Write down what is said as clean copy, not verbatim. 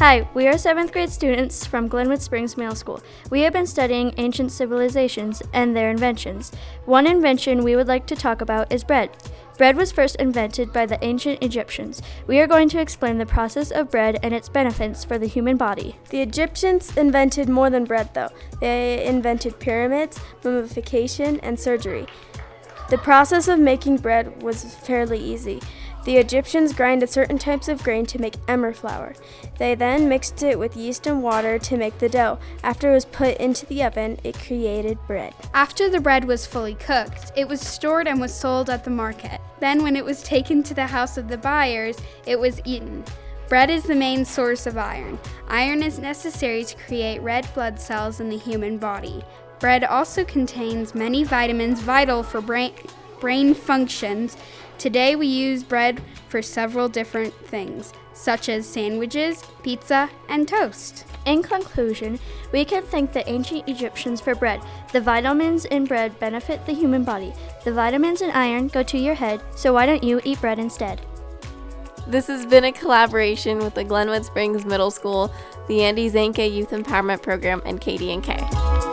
Hi, we are 7th grade students from Glenwood Springs Middle School. We have been studying ancient civilizations and their inventions. One invention we would like to talk about is bread. Bread was first invented by the ancient Egyptians. We are going to explain the process of bread and its benefits for the human body. The Egyptians invented more than bread, though. They invented pyramids, mummification, and surgery. The process of making bread was fairly easy. The Egyptians grinded certain types of grain to make emmer flour. They then mixed it with yeast and water to make the dough. After it was put into the oven, it created bread. After the bread was fully cooked, it was stored and was sold at the market. Then when it was taken to the house of the buyers, it was eaten. Bread is the main source of iron. Iron is necessary to create red blood cells in the human body. Bread also contains many vitamins vital for brain functions. Today we use bread for several different things, such as sandwiches, pizza, and toast. In conclusion, we can thank the ancient Egyptians for bread. The vitamins in bread benefit the human body. The vitamins in iron go to your head, so why don't you eat bread instead? This has been a collaboration with the Glenwood Springs Middle School, the Andy Zanke Youth Empowerment Program, and KD&K.